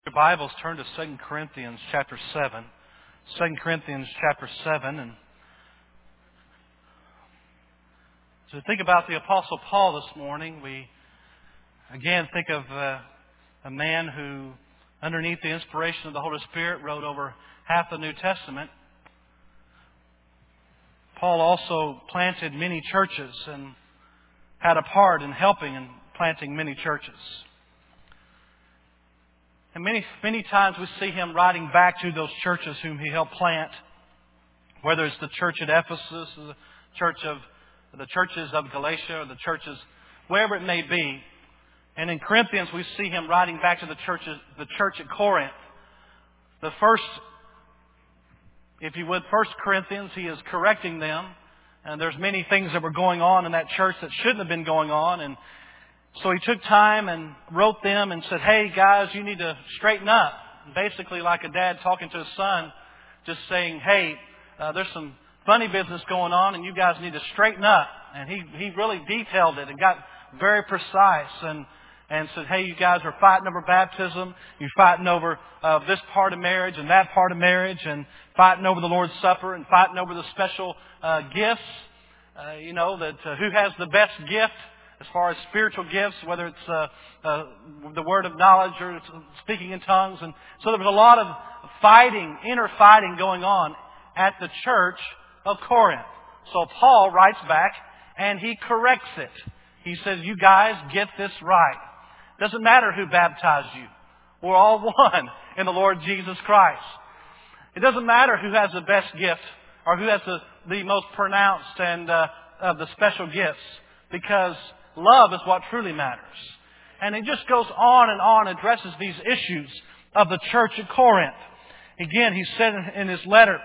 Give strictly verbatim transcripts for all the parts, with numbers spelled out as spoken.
Your Bibles, turn to Second Corinthians chapter seven. Second Corinthians chapter seven. And to think about the Apostle Paul this morning, we again think of uh, a man who, underneath the inspiration of the Holy Spirit, wrote over half the New Testament. Paul also planted many churches and had a part in helping and planting many churches. And many, many times we see him writing back to those churches whom he helped plant, whether it's the church at Ephesus, or the church of the churches of Galatia, or the churches wherever it may be. And in Corinthians, we see him writing back to the churches, the church at Corinth. The first, if you would, First Corinthians, he is correcting them, and there's many things that were going on in that church that shouldn't have been going on, and so he took time and wrote them and said, hey guys, you need to straighten up. Basically like a dad talking to his son, just saying, hey, uh, there's some funny business going on and you guys need to straighten up. And he, he really detailed it and got very precise and, and said, hey, you guys are fighting over baptism. You're fighting over uh, this part of marriage and that part of marriage and fighting over the Lord's Supper and fighting over the special uh, gifts. Uh, you know, that uh, who has the best gift as far as spiritual gifts, whether it's uh, uh, the word of knowledge or speaking in tongues. And so there was a lot of fighting, inner fighting going on at the church of Corinth. So Paul writes back and he corrects it. He says, you guys get this right. Doesn't matter who baptized you. We're all one in the Lord Jesus Christ. It doesn't matter who has the best gift or who has the, the most pronounced and uh, of the special gifts, because love is what truly matters. And it just goes on and on, addresses these issues of the church at Corinth. Again, he said in his letter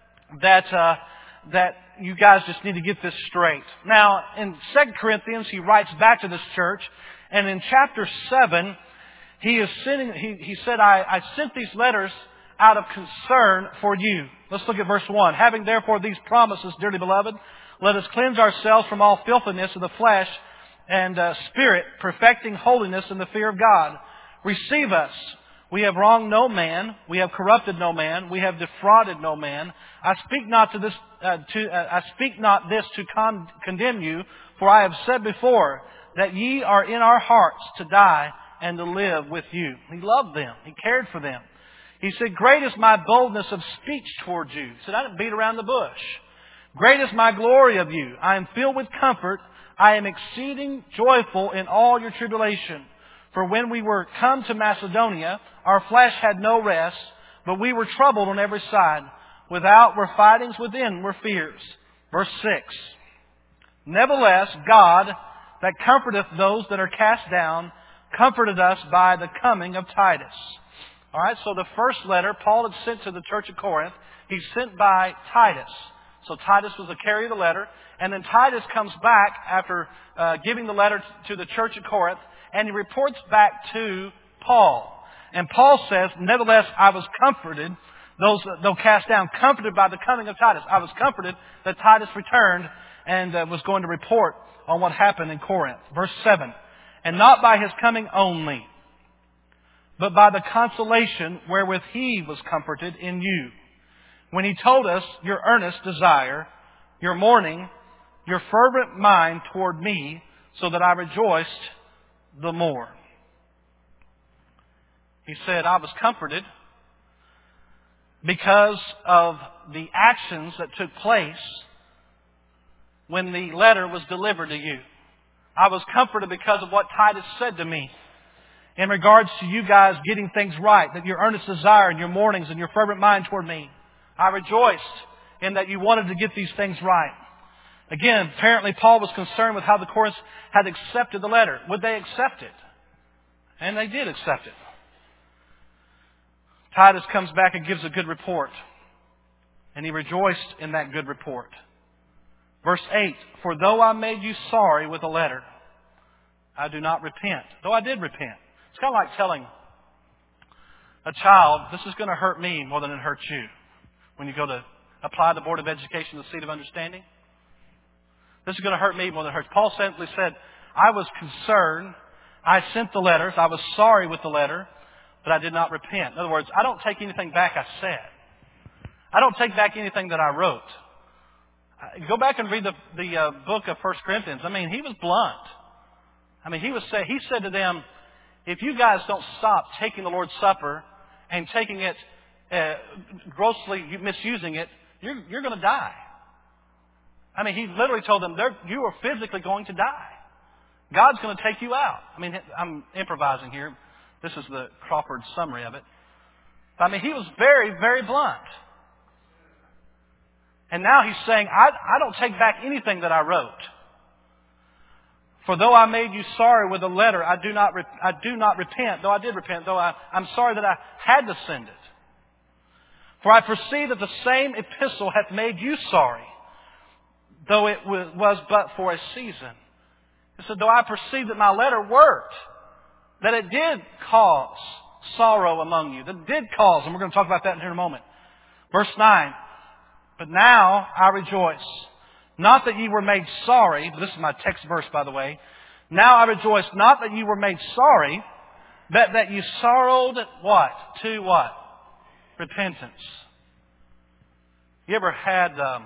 that uh, that you guys just need to get this straight. Now, in Second Corinthians, he writes back to this church, and in chapter seven, he is sending. He, he said, I, I sent these letters out of concern for you. Let's look at verse one. Having therefore these promises, dearly beloved, let us cleanse ourselves from all filthiness of the flesh and uh, spirit, perfecting holiness in the fear of God. Receive us. We have wronged no man. We have corrupted no man. We have defrauded no man. I speak not to this. Uh, to uh, I speak not this to con- condemn you, for I have said before that ye are in our hearts to die and to live with you. He loved them. He cared for them. He said, great is my boldness of speech toward you. He said, I didn't beat around the bush. Great is my glory of you. I am filled with comfort. I am exceeding joyful in all your tribulation. For when we were come to Macedonia, our flesh had no rest, but we were troubled on every side. Without were fightings, within were fears. Verse six. Nevertheless, God, that comforteth those that are cast down, comforted us by the coming of Titus. All right, so the first letter Paul had sent to the church of Corinth, he sent by Titus. So Titus was the carrier of the letter. And then Titus comes back after uh, giving the letter to the church of Corinth, and he reports back to Paul. And Paul says, nevertheless, I was comforted, those though cast down, comforted by the coming of Titus. I was comforted that Titus returned and uh, was going to report on what happened in Corinth. Verse seven. And not by his coming only, but by the consolation wherewith he was comforted in you, when he told us your earnest desire, your mourning, your fervent mind toward me, so that I rejoiced the more. He said, I was comforted because of the actions that took place when the letter was delivered to you. I was comforted because of what Titus said to me in regards to you guys getting things right, that your earnest desire and your mournings and your fervent mind toward me. I rejoiced in that you wanted to get these things right. Again, apparently Paul was concerned with how the Corinthians had accepted the letter. Would they accept it? And they did accept it. Titus comes back and gives a good report. And he rejoiced in that good report. Verse eight, for though I made you sorry with a letter, I do not repent. Though I did repent. It's kind of like telling a child, this is going to hurt me more than it hurts you. When you go to apply the Board of Education, the seat of understanding. This is going to hurt me more than it hurts. Paul simply said, I was concerned. I sent the letters. I was sorry with the letter. but I did not repent. In other words, I don't take anything back I said. I don't take back anything that I wrote. Go back and read the, the uh, book of First Corinthians. I mean, he was blunt. I mean, he was say, he said to them, if you guys don't stop taking the Lord's Supper and taking it, uh, grossly misusing it, you're, you're going to die. I mean, he literally told them, you are physically going to die. God's going to take you out. I mean, I'm improvising here. This is the Crawford summary of it. I mean, he was very, very blunt. And now he's saying, I, I don't take back anything that I wrote. For though I made you sorry with a letter, I do not, re- I do not repent, though I did repent, though I, I'm sorry that I had to send it. For I perceive that the same epistle hath made you sorry, though it was, was but for a season. He said, though I perceive that my letter worked, that it did cause sorrow among you, that it did cause, and we're going to talk about that in here in a moment. Verse nine, but now I rejoice, not that ye were made sorry, this is my text verse by the way, now I rejoice not that ye were made sorry, but that you sorrowed what? To what? Repentance. You ever had, um,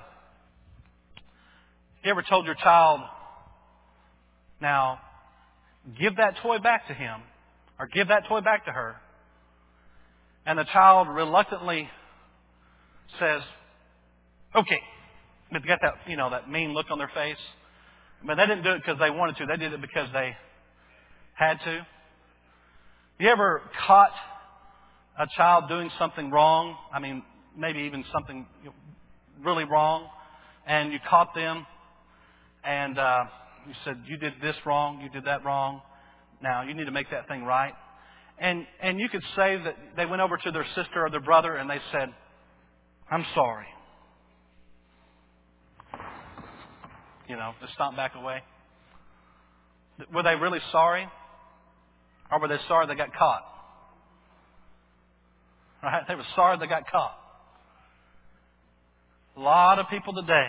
you ever told your child, now, give that toy back to him, or give that toy back to her, and the child reluctantly says, okay. But they got that, you know, that mean look on their face. But they didn't do it because they wanted to. They did it because they had to. You ever caught a child doing something wrong? I mean, maybe even something really wrong. And you caught them and uh, you said, you did this wrong, you did that wrong. Now, you need to make that thing right. And, and you could say that they went over to their sister or their brother and they said, I'm sorry. You know, to stomp back away. Were they really sorry? Or were they sorry they got caught? Right? They were sorry they got caught. A lot of people today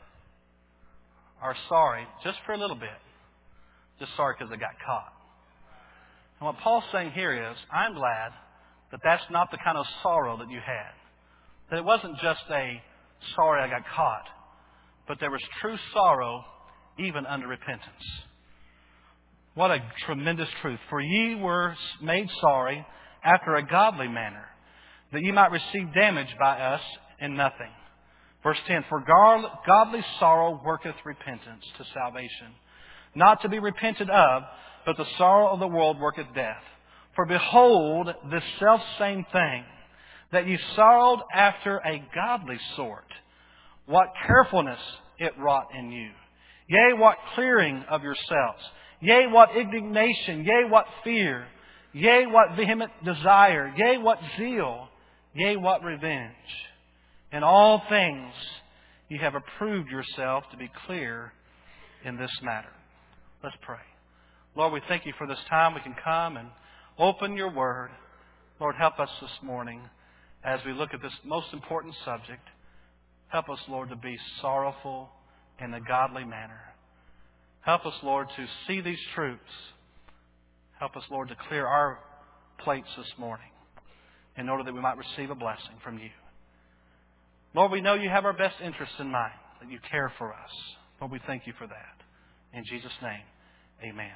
are sorry just for a little bit. Just sorry because they got caught. And what Paul's saying here is, I'm glad that that's not the kind of sorrow that you had. That it wasn't just a sorry I got caught. But there was true sorrow even under repentance. What a tremendous truth. For ye were made sorry after a godly manner, that ye might receive damage by us in nothing. Verse ten, for godly sorrow worketh repentance to salvation, not to be repented of, but the sorrow of the world worketh death. For behold, this selfsame thing, that ye sorrowed after a godly sort, what carefulness it wrought in you. Yea, what clearing of yourselves. Yea, what indignation. Yea, what fear. Yea, what vehement desire. Yea, what zeal. Yea, what revenge. In all things ye have approved yourself to be clear in this matter. Let's pray. Lord, we thank you for this time we can come and open your word. Lord, help us this morning as we look at this most important subject. Help us, Lord, to be sorrowful in a godly manner. Help us, Lord, to see these truths. Help us, Lord, to clear our plates this morning in order that we might receive a blessing from you. Lord, we know you have our best interests in mind, that you care for us. Lord, we thank you for that. In Jesus' name, amen.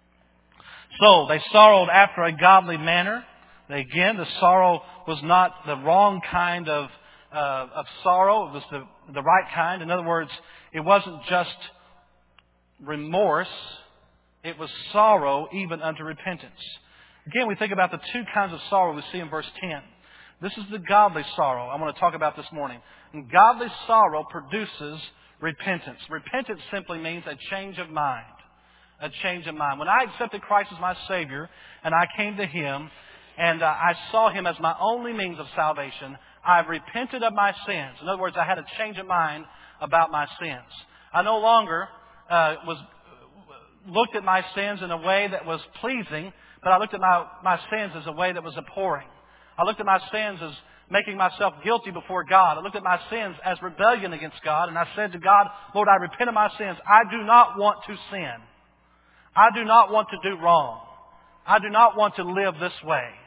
So, they sorrowed after a godly manner. They, again, the sorrow was not the wrong kind of Uh, of sorrow. It was the, the right kind. In other words, it wasn't just remorse. It was sorrow even unto repentance. Again, we think about the two kinds of sorrow we see in verse ten. This is the godly sorrow I want to talk about this morning. And godly sorrow produces repentance. Repentance simply means a change of mind. A change of mind. When I accepted Christ as my Savior and I came to Him and uh, I saw Him as my only means of salvation, I've repented of my sins. In other words, I had a change of mind about my sins. I no longer uh, was looked at my sins in a way that was pleasing, but I looked at my, my sins as a way that was abhorring. I looked at my sins as making myself guilty before God. I looked at my sins as rebellion against God, and I said to God, Lord, I repent of my sins. I do not want to sin. I do not want to do wrong. I do not want to live this way.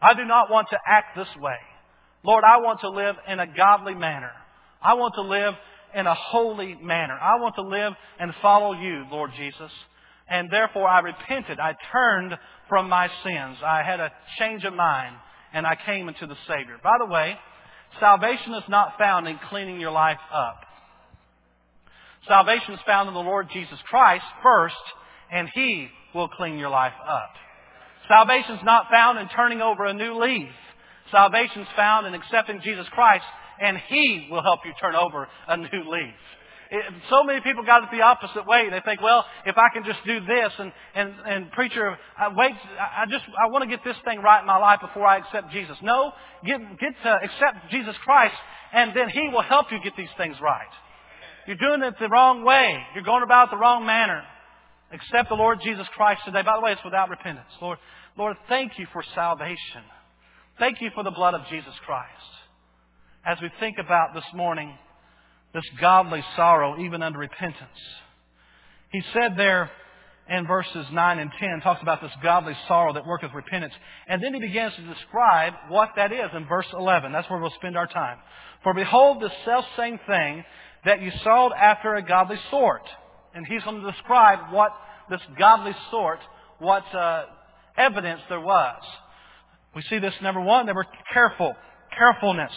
I do not want to act this way. Lord, I want to live in a godly manner. I want to live in a holy manner. I want to live and follow you, Lord Jesus. And therefore I repented. I turned from my sins. I had a change of mind and I came into the Savior. By the way, salvation is not found in cleaning your life up. Salvation is found in the Lord Jesus Christ first, and He will clean your life up. Salvation is not found in turning over a new leaf. Salvation is found in accepting Jesus Christ, and He will help you turn over a new leaf. It, so many people got it the opposite way. They think, well, if I can just do this, and and and preacher, I wait, I just I want to get this thing right in my life before I accept Jesus. No, get get to accept Jesus Christ, and then He will help you get these things right. You're doing it the wrong way. You're going about it the wrong manner. Accept the Lord Jesus Christ today. By the way, it's without repentance. Lord, Lord, thank you for salvation. Thank you for the blood of Jesus Christ. As we think about this morning, this godly sorrow, even under repentance. He said there in verses nine and ten, talks about this godly sorrow that worketh repentance. And then he begins to describe what that is in verse eleven. That's where we'll spend our time. For behold, the selfsame thing that you sought after a godly sort. And he's going to describe what this godly sort, what uh, evidence there was. We see this, number one, they were careful. Carefulness.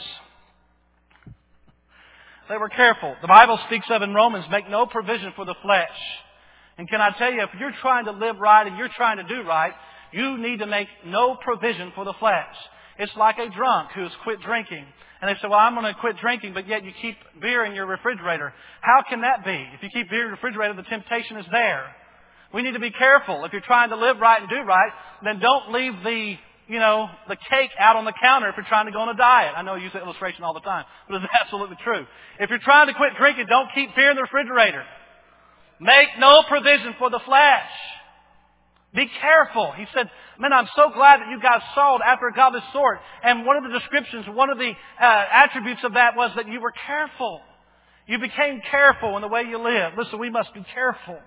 They were careful. The Bible speaks of in Romans, make no provision for the flesh. And can I tell you, if you're trying to live right and you're trying to do right, you need to make no provision for the flesh. It's like a drunk who has quit drinking. And they say, well, I'm going to quit drinking, but yet you keep beer in your refrigerator. How can that be? If you keep beer in your refrigerator, the temptation is there. We need to be careful. If you're trying to live right and do right, then don't leave the, you know, the cake out on the counter if you're trying to go on a diet. I know I use that illustration all the time, but it's absolutely true. If you're trying to quit drinking, don't keep beer in the refrigerator. Make no provision for the flesh. Be careful. He said, man, I'm so glad that you guys sought after a godly sort. And one of the descriptions, one of the uh, attributes of that was that you were careful. You became careful in the way you live. Listen, we must be careful.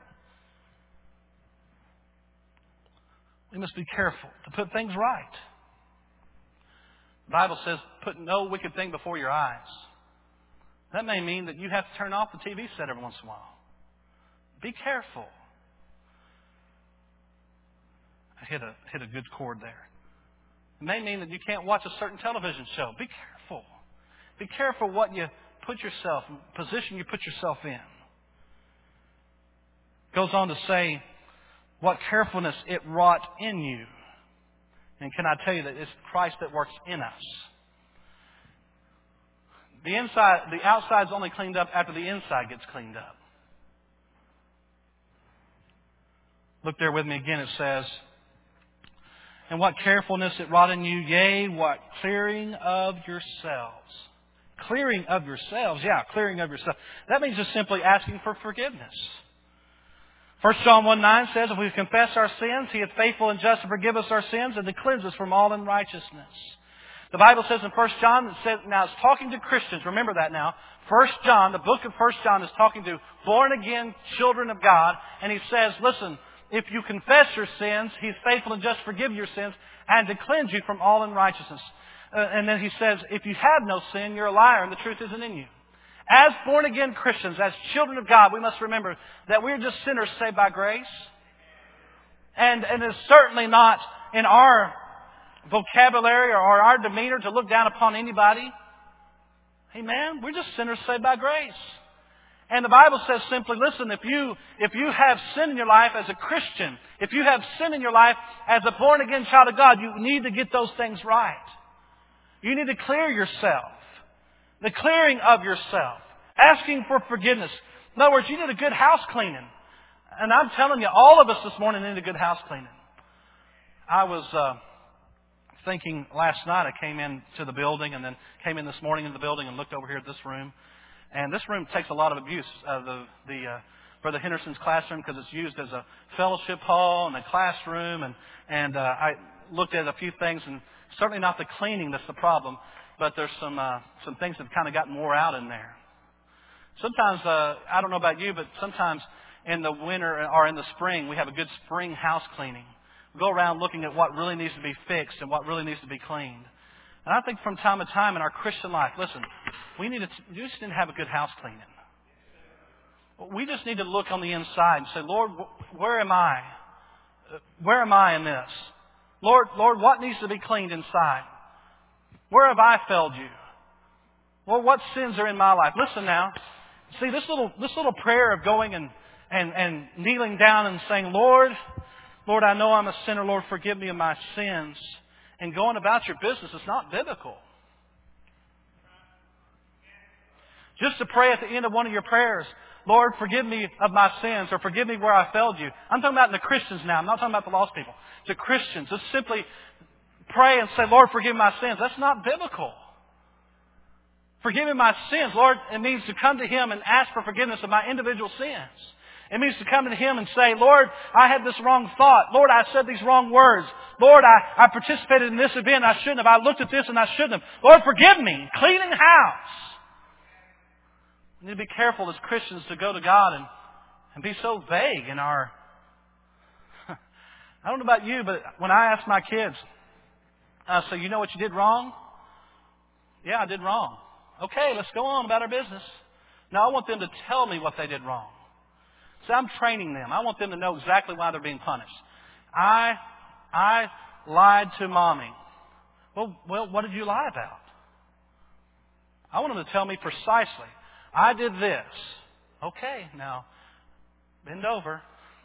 We must be careful to put things right. The Bible says, put no wicked thing before your eyes. That may mean that you have to turn off the T V set every once in a while. Be careful. I hit a, hit a good chord there. It may mean that you can't watch a certain television show. Be careful. Be careful what you put yourself, position you put yourself in. Goes on to say what carefulness it wrought in you. And can I tell you that it's Christ that works in us. The inside, the outside's only cleaned up after the inside gets cleaned up. Look there with me again. It says, and what carefulness it wrought in you, yea, what clearing of yourselves. Clearing of yourselves, yeah, clearing of yourselves. That means just simply asking for forgiveness. First John one nine says, if we confess our sins, He is faithful and just to forgive us our sins and to cleanse us from all unrighteousness. The Bible says in First John, it says, now it's talking to Christians. Remember that now. First John, the book of First John is talking to born-again children of God. And he says, listen, if you confess your sins, He's faithful and just to forgive your sins and to cleanse you from all unrighteousness. Uh, and then he says, if you have no sin, you're a liar and the truth isn't in you. As born-again Christians, as children of God, we must remember that we're just sinners saved by grace. And, and it's certainly not in our vocabulary or our demeanor to look down upon anybody. Amen? We're just sinners saved by grace. And the Bible says simply, listen, if you, if you have sin in your life as a Christian, if you have sin in your life as a born-again child of God, you need to get those things right. You need to clear yourself. The clearing of yourself. Asking for forgiveness. In other words, you need a good house cleaning. And I'm telling you, all of us this morning need a good house cleaning. I was uh, thinking last night, I came into the building and then came in this morning in the building and looked over here at this room. And this room takes a lot of abuse, uh, the, the uh, Brother Henderson's classroom, because it's used as a fellowship hall and a classroom. And, and uh, I looked at a few things, and certainly not the cleaning that's the problem, but there's some uh, some things that have kind of gotten wore out in there. Sometimes, uh, I don't know about you, but sometimes in the winter or in the spring, we have a good spring house cleaning. go around looking at what really needs to be fixed and what really needs to be cleaned. And I think from time to time in our Christian life, listen, we need to, you just need to have a good house cleaning. We just need to look on the inside and say, Lord, where am I? Where am I in this? Lord, Lord, what needs to be cleaned inside? Where have I failed you? Well, what sins are in my life? Listen now. See, this little this little prayer of going and, and, and kneeling down and saying, Lord, Lord, I know I'm a sinner. Lord, forgive me of my sins. And going about your business is not biblical. Just to pray at the end of one of your prayers, Lord, forgive me of my sins, or forgive me where I failed you. I'm talking about the Christians now. I'm not talking about the lost people. The Christians. Just simply pray and say, Lord, forgive me my sins. That's not biblical. Forgive me my sins. Lord, it means to come to Him and ask for forgiveness of my individual sins. It means to come to Him and say, Lord, I had this wrong thought. Lord, I said these wrong words. Lord, I, I participated in this event I shouldn't have. I looked at this and I shouldn't have. Lord, forgive me. Cleaning house. We need to be careful as Christians to go to God and, and be so vague in our... I don't know about you, but when I ask my kids, I say, you know what you did wrong? Yeah, I did wrong. Okay, let's go on about our business. Now, I want them to tell me what they did wrong. So I'm training them. I want them to know exactly why they're being punished. I I lied to Mommy. Well, well, what did you lie about? I want them to tell me precisely. I did this. Okay, now, bend over.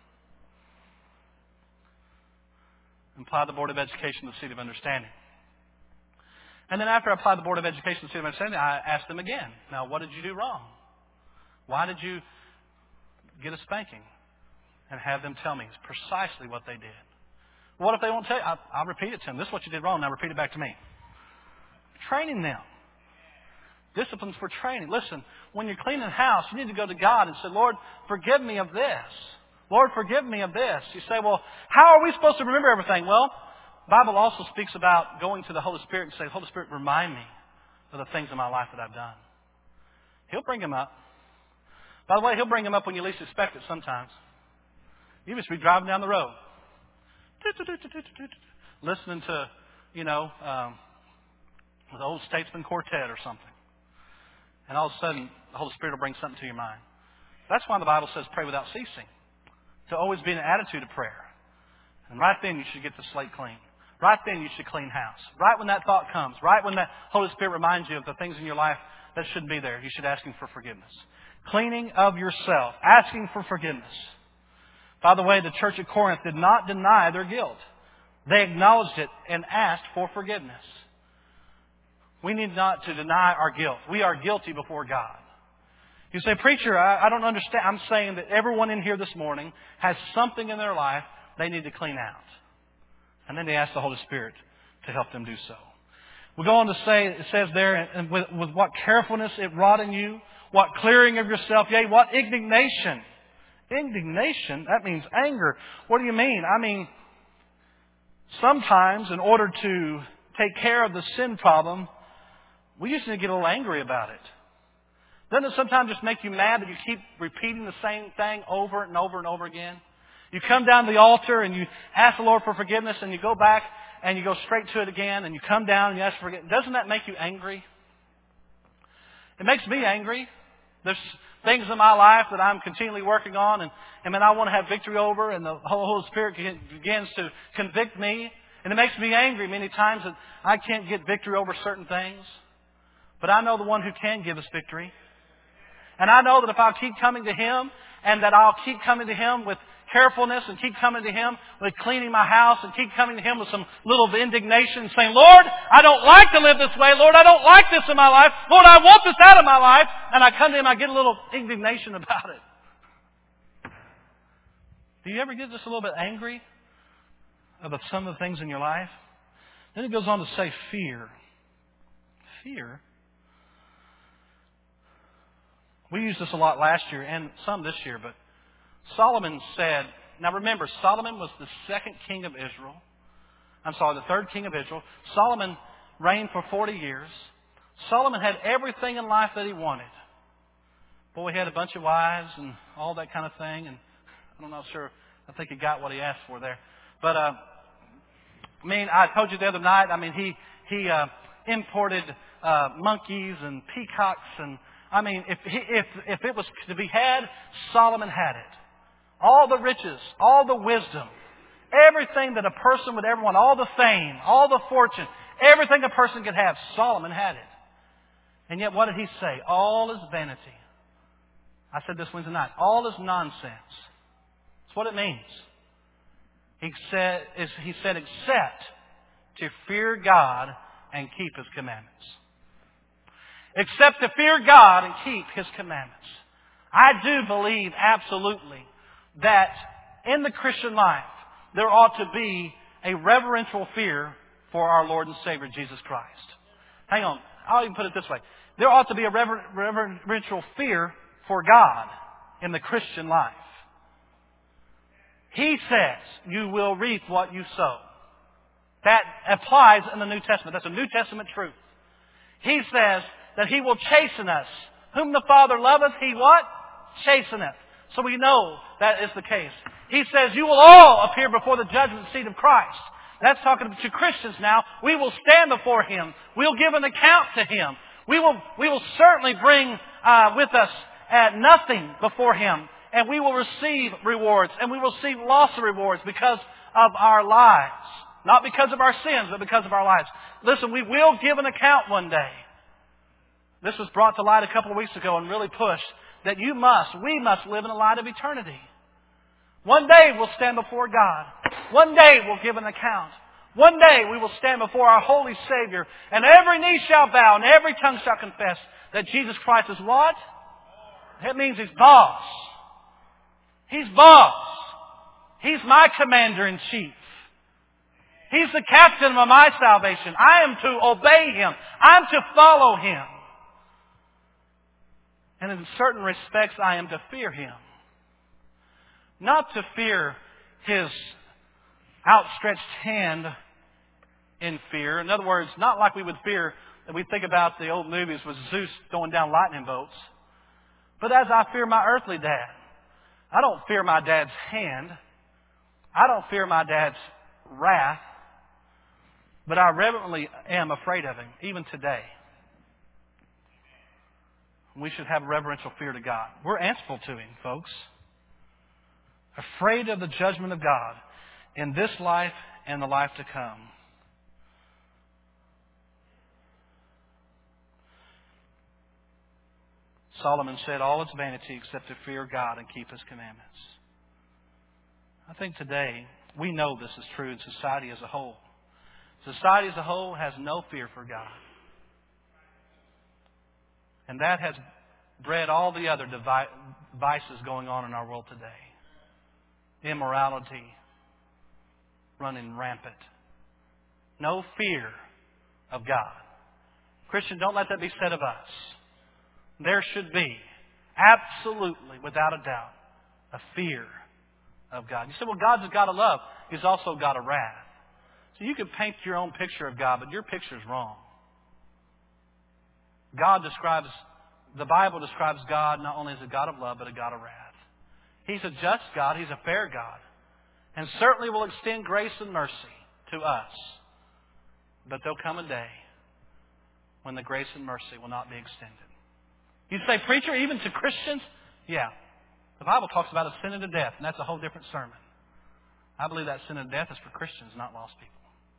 Apply the Board of Education to the seat of understanding. And then after I apply the Board of Education to the seat of understanding, I ask them again. Now, what did you do wrong? Why did you get a spanking? And have them tell me precisely what they did. What if they won't tell you? I'll, I'll repeat it to them. This is what you did wrong. Now repeat it back to me. Training them. Disciplines for training. Listen, when you're cleaning the house, you need to go to God and say, Lord, forgive me of this. Lord, forgive me of this. You say, well, how are we supposed to remember everything? Well, the Bible also speaks about going to the Holy Spirit and saying, Holy Spirit, remind me of the things in my life that I've done. He'll bring them up. By the way, He'll bring them up when you least expect it sometimes. You just be driving down the road, listening to, you know, um, the old Statesman Quartet or something. And all of a sudden, the Holy Spirit will bring something to your mind. That's why the Bible says pray without ceasing. To always be in an attitude of prayer. And right then you should get the slate clean. Right then you should clean house. Right when that thought comes. Right when that Holy Spirit reminds you of the things in your life that shouldn't be there, you should ask Him for forgiveness. Cleaning of yourself. Asking for forgiveness. By the way, the church at Corinth did not deny their guilt. They acknowledged it and asked for forgiveness. We need not to deny our guilt. We are guilty before God. You say, preacher, I, I don't understand. I'm saying that everyone in here this morning has something in their life they need to clean out. And then they ask the Holy Spirit to help them do so. We go on to say, it says there, and with, with what carefulness it wrought in you, what clearing of yourself, yea, what indignation. Indignation, that means anger. What do you mean? I mean, sometimes in order to take care of the sin problem, we just need to get a little angry about it. Doesn't it sometimes just make you mad that you keep repeating the same thing over and over and over again? You come down to the altar and you ask the Lord for forgiveness and you go back and you go straight to it again and you come down and you ask for forgiveness. Doesn't that make you angry? It makes me angry. There's things in my life that I'm continually working on and, and man, I want to have victory over, and the Holy Spirit begins to convict me. And it makes me angry many times that I can't get victory over certain things. But I know the one who can give us victory. And I know that if I'll keep coming to Him, and that I'll keep coming to Him with carefulness, and keep coming to Him with cleaning my house, and keep coming to Him with some little indignation, saying, Lord, I don't like to live this way. Lord, I don't like this in my life. Lord, I want this out of my life. And I come to Him, I get a little indignation about it. Do you ever get just a little bit angry about some of the things in your life? Then it goes on to say fear. Fear? We used this a lot last year and some this year, but Solomon said, now remember, Solomon was the second king of Israel. I'm sorry, the third king of Israel. Solomon reigned for forty years. Solomon had everything in life that he wanted. Boy, he had a bunch of wives and all that kind of thing. And I'm not sure, I think he got what he asked for there. But uh, I mean, I told you the other night, I mean, he, he uh, imported uh, monkeys and peacocks. And I mean, if, he, if, if it was to be had, Solomon had it. All the riches, all the wisdom, everything that a person would ever want, all the fame, all the fortune, everything a person could have, Solomon had it. And yet what did he say? All is vanity. I said this Wednesday night. All is nonsense. That's what it means. He said, he said, except to fear God and keep His commandments. Except to fear God and keep His commandments. I do believe absolutely that in the Christian life, there ought to be a reverential fear for our Lord and Savior, Jesus Christ. Hang on. I'll even put it this way. There ought to be a rever- reverential fear for God in the Christian life. He says, you will reap what you sow. That applies in the New Testament. That's a New Testament truth. He says that He will chasten us. Whom the Father loveth, He what? Chasteneth. So we know that is the case. He says, you will all appear before the judgment seat of Christ. That's talking to Christians now. We will stand before Him. We'll give an account to Him. We will, we will certainly bring uh, with us uh, nothing before Him. And we will receive rewards. And we will receive loss of rewards because of our lives. Not because of our sins, but because of our lives. Listen, we will give an account one day. This was brought to light a couple of weeks ago and really pushed. That you must, we must live in the light of eternity. One day we'll stand before God. One day we'll give an account. One day we will stand before our holy Savior. And every knee shall bow and every tongue shall confess that Jesus Christ is what? That means He's boss. He's boss. He's my commander-in-chief. He's the captain of my salvation. I am to obey Him. I'm to follow Him. And in certain respects, I am to fear Him. Not to fear His outstretched hand in fear. In other words, not like we would fear, that we think about the old movies with Zeus throwing down lightning bolts. But as I fear my earthly dad, I don't fear my dad's hand. I don't fear my dad's wrath. But I reverently am afraid of Him, even today. We should have reverential fear to God. We're answerable to Him, folks. Afraid of the judgment of God in this life and the life to come. Solomon said, all is vanity except to fear God and keep His commandments. I think today we know this is true in society as a whole. Society as a whole has no fear for God. And that has bred all the other devi- vices going on in our world today. Immorality running rampant. No fear of God. Christian, don't let that be said of us. There should be, absolutely, without a doubt, a fear of God. You say, well, God's a God of love. He's also a God of wrath. So you can paint your own picture of God, but your picture is wrong. God describes, the Bible describes God not only as a God of love, but a God of wrath. He's a just God. He's a fair God. And certainly will extend grace and mercy to us. But there'll come a day when the grace and mercy will not be extended. You say, preacher, even to Christians? Yeah. The Bible talks about a sin unto death, and that's a whole different sermon. I believe that sin unto death is for Christians, not lost people.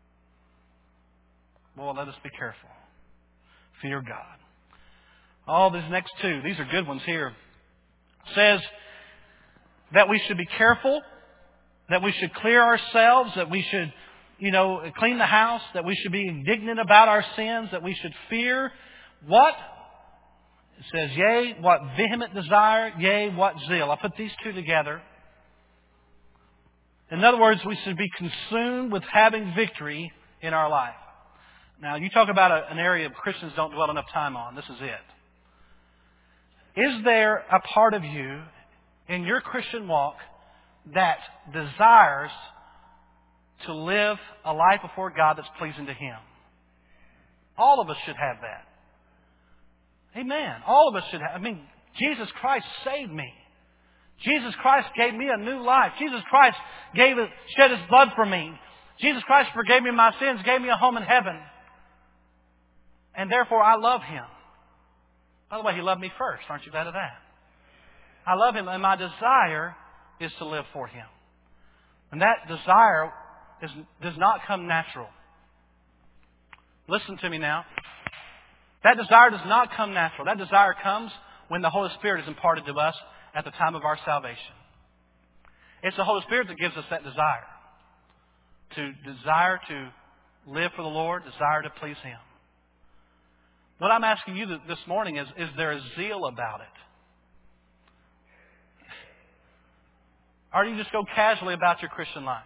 Well, let us be careful. Fear God. All these next two, these are good ones here. Says that we should be careful, that we should clear ourselves, that we should, you know, clean the house, that we should be indignant about our sins, that we should fear what? It says, yea, what vehement desire, yea, what zeal. I put these two together. In other words, we should be consumed with having victory in our life. Now, you talk about a, an area Christians don't dwell enough time on. This is it. Is there a part of you in your Christian walk that desires to live a life before God that's pleasing to Him? All of us should have that. Amen. All of us should have. I mean, Jesus Christ saved me. Jesus Christ gave me a new life. Jesus Christ gave it, shed His blood for me Jesus Christ forgave me my sins, gave me a home in heaven. And therefore I love Him. By the way, He loved me first. Aren't you glad of that? I love Him, and my desire is to live for Him. And that desire is, does not come natural. Listen to me now. That desire does not come natural. That desire comes when the Holy Spirit is imparted to us at the time of our salvation. It's the Holy Spirit that gives us that desire. To desire to live for the Lord, desire to please Him. What I'm asking you this morning is, is there a zeal about it? Or do you just go casually about your Christian life?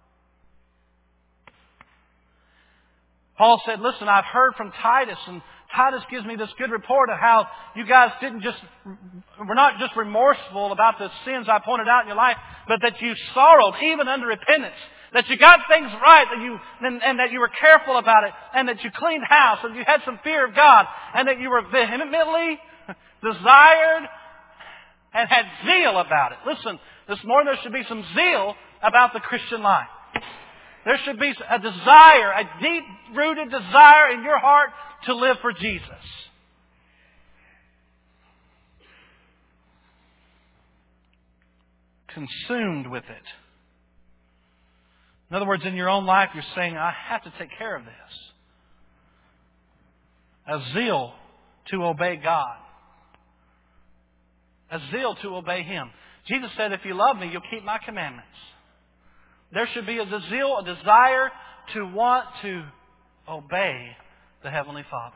Paul said, listen, I've heard from Titus, and Titus gives me this good report of how you guys didn't just, were not just remorseful about the sins I pointed out in your life, but that you sorrowed even under repentance. That you got things right, that you, and, and that you were careful about it, and that you cleaned house, and you had some fear of God, and that you were vehemently desired and had zeal about it. Listen, this morning there should be some zeal about the Christian life. There should be a desire, a deep-rooted desire in your heart to live for Jesus. Consumed with it. In other words, in your own life, you're saying, I have to take care of this. A zeal to obey God. A zeal to obey Him. Jesus said, if you love me, you'll keep my commandments. There should be a zeal, a desire to want to obey the Heavenly Father.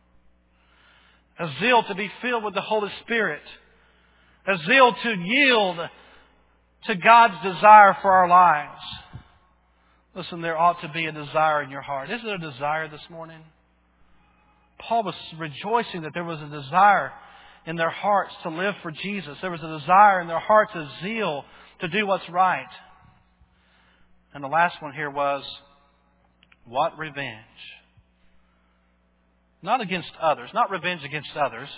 A zeal to be filled with the Holy Spirit. A zeal to yield to God's desire for our lives. Listen, there ought to be a desire in your heart. Is there a desire this morning? Paul was rejoicing that there was a desire in their hearts to live for Jesus. There was a desire in their hearts, a zeal to do what's right. And the last one here was, what revenge? Not against others, not revenge against others,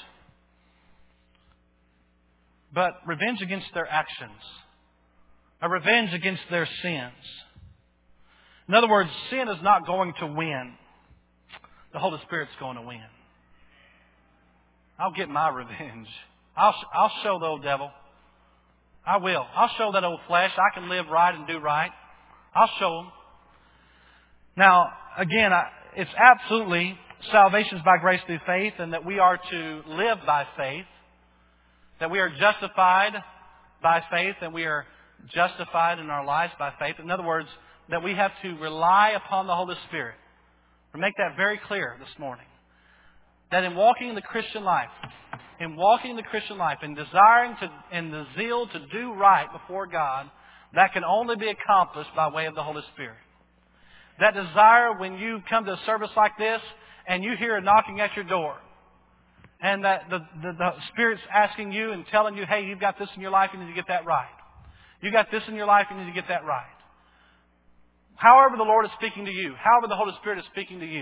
but revenge against their actions. A revenge against their sins. In other words, sin is not going to win. The Holy Spirit's going to win. I'll get my revenge. I'll, I'll show the old devil. I will. I'll show that old flesh. I can live right and do right. I'll show him. Now, again, I, it's absolutely salvation is by grace through faith, and that we are to live by faith. That we are justified by faith, and we are justified in our lives by faith. In other words, that we have to rely upon the Holy Spirit. We make that very clear this morning. That in walking in the Christian life, in walking in the Christian life, in desiring to, in the zeal to do right before God, that can only be accomplished by way of the Holy Spirit. That desire when you come to a service like this and you hear a knocking at your door, and that the, the, the Spirit's asking you and telling you, hey, you've got this in your life, you need to get that right. You got this in your life, you need to get that right. However the Lord is speaking to you, however the Holy Spirit is speaking to you,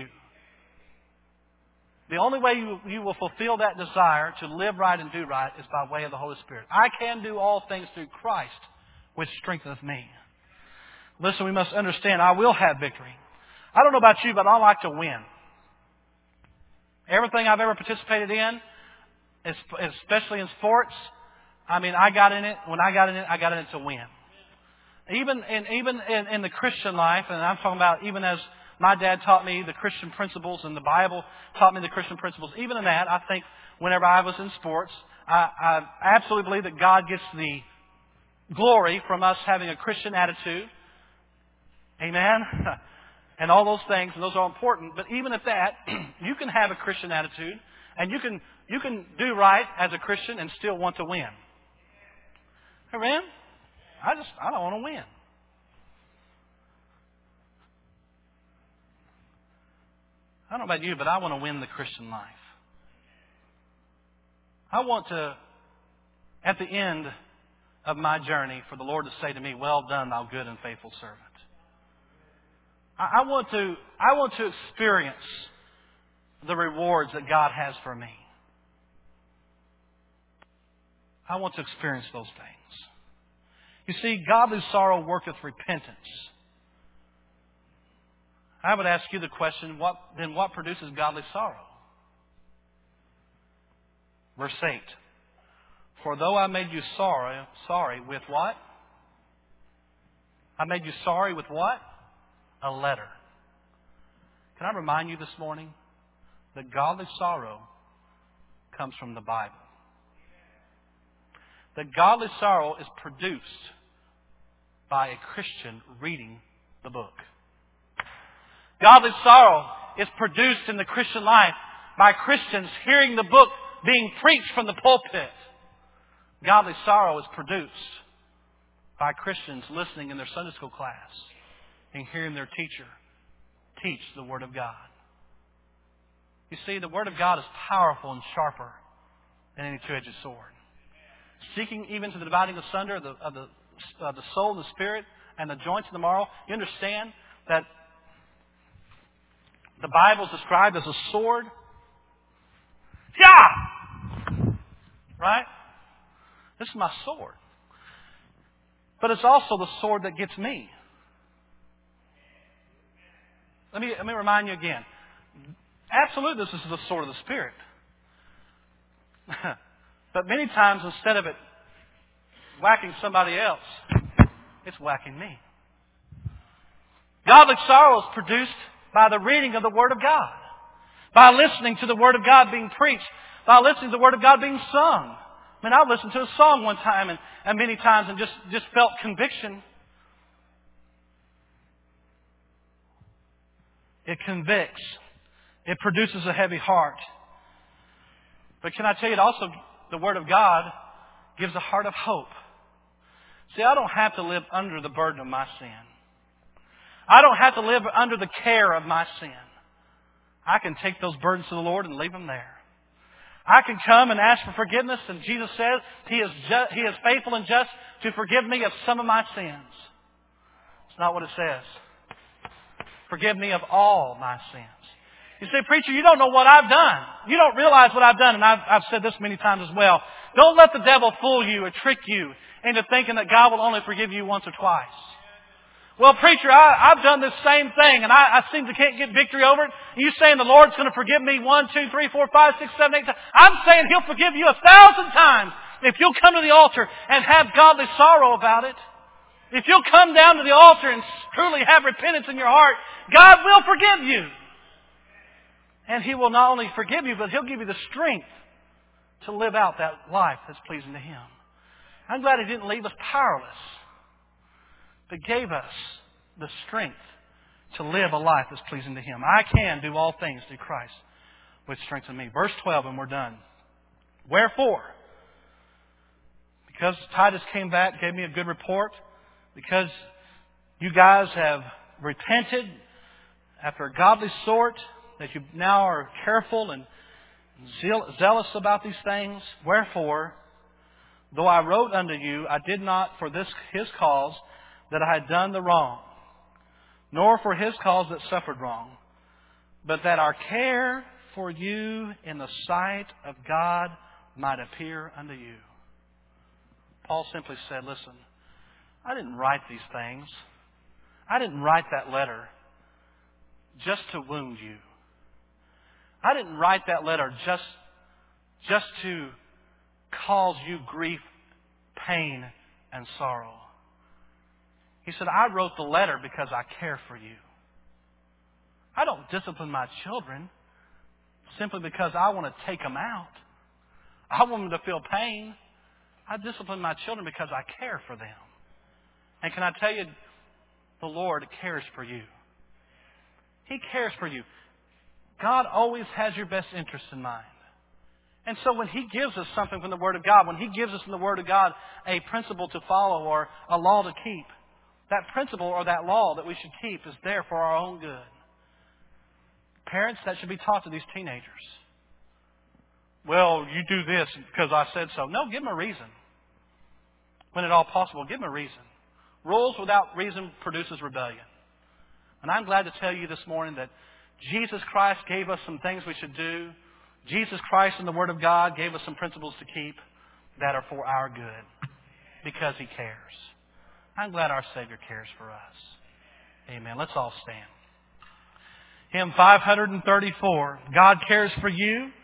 the only way you, you will fulfill that desire to live right and do right is by way of the Holy Spirit. I can do all things through Christ, which strengtheneth me. Listen, we must understand, I will have victory. I don't know about you, but I like to win. Everything I've ever participated in, especially in sports, I mean, I got in it. When I got in it, I got in it to win. Even in, even in, in the Christian life, and I'm talking about even as my dad taught me the Christian principles and the Bible taught me the Christian principles. Even in that, I think whenever I was in sports, I, I absolutely believe that God gets the glory from us having a Christian attitude. Amen? And all those things, and those are important. But even at that, you can have a Christian attitude, and you can you can do right as a Christian and still want to win. Amen? I just, I don't want to win. I don't know about you, but I want to win the Christian life. I want to, at the end of my journey, for the Lord to say to me, well done, thou good and faithful servant. I, I want to, I want to experience the rewards that God has for me. I want to experience those things. You see, godly sorrow worketh repentance. I would ask you the question, what then what produces godly sorrow? Verse eight. For though I made you sorry, sorry with what? I made you sorry with what? A letter. Can I remind you this morning that godly sorrow comes from the Bible? That godly sorrow is produced by a Christian reading the book. Godly sorrow is produced in the Christian life by Christians hearing the book being preached from the pulpit. Godly sorrow is produced by Christians listening in their Sunday school class and hearing their teacher teach the Word of God. You see, the Word of God is powerful and sharper than any two-edged sword. Seeking even to the dividing asunder of the, of the, of the soul and the spirit and the joints and the marrow. You understand that the Bible is described as a sword. Yeah! Right? This is my sword. But it's also the sword that gets me. Let me, let me remind you again. Absolutely, this is the sword of the Spirit. But many times, instead of it whacking somebody else, it's whacking me. Godly sorrow is produced by the reading of the Word of God, by listening to the Word of God being preached, by listening to the Word of God being sung. I mean, I listened to a song one time and, and many times and just, just felt conviction. It convicts. It produces a heavy heart. But can I tell you, it also, the Word of God gives a heart of hope. See, I don't have to live under the burden of my sin. I don't have to live under the care of my sin. I can take those burdens to the Lord and leave them there. I can come and ask for forgiveness, and Jesus says He is ju- He is faithful and just to forgive me of some of my sins. It's not what it says. Forgive me of all my sins. You say, preacher, you don't know what I've done. You don't realize what I've done, and I've, I've said this many times as well. Don't let the devil fool you or trick you into thinking that God will only forgive you once or twice. Well, preacher, I, I've done this same thing, and I, I seem to can't get victory over it. You saying the Lord's going to forgive me one, two, three, four, five, six, seven, eight times? I'm saying He'll forgive you a thousand times if you'll come to the altar and have godly sorrow about it. If you'll come down to the altar and truly have repentance in your heart, God will forgive you. And He will not only forgive you, but He'll give you the strength to live out that life that's pleasing to Him. I'm glad He didn't leave us powerless, but gave us the strength to live a life that's pleasing to Him. I can do all things through Christ, which strengthens me. Verse twelve, and we're done. Wherefore, because Titus came back, gave me a good report, because you guys have repented after a godly sort, that you now are careful and zealous about these things. Wherefore, though I wrote unto you, I did not for this His cause that I had done the wrong, nor for His cause that suffered wrong, but that our care for you in the sight of God might appear unto you. Paul simply said, listen, I didn't write these things. I didn't write that letter just to wound you. I didn't write that letter just, just to cause you grief, pain, and sorrow. He said, I wrote the letter because I care for you. I don't discipline my children simply because I want to take them out. I want them to feel pain. I discipline my children because I care for them. And can I tell you, the Lord cares for you. He cares for you. God always has your best interest in mind. And so when He gives us something from the Word of God, when He gives us in the Word of God a principle to follow or a law to keep, that principle or that law that we should keep is there for our own good. Parents, that should be taught to these teenagers. Well, you do this because I said so. No, give them a reason. When at all possible, give them a reason. Rules without reason produces rebellion. And I'm glad to tell you this morning that Jesus Christ gave us some things we should do. Jesus Christ and the Word of God gave us some principles to keep that are for our good because He cares. I'm glad our Savior cares for us. Amen. Let's all stand. Hymn five thirty-four, God cares for you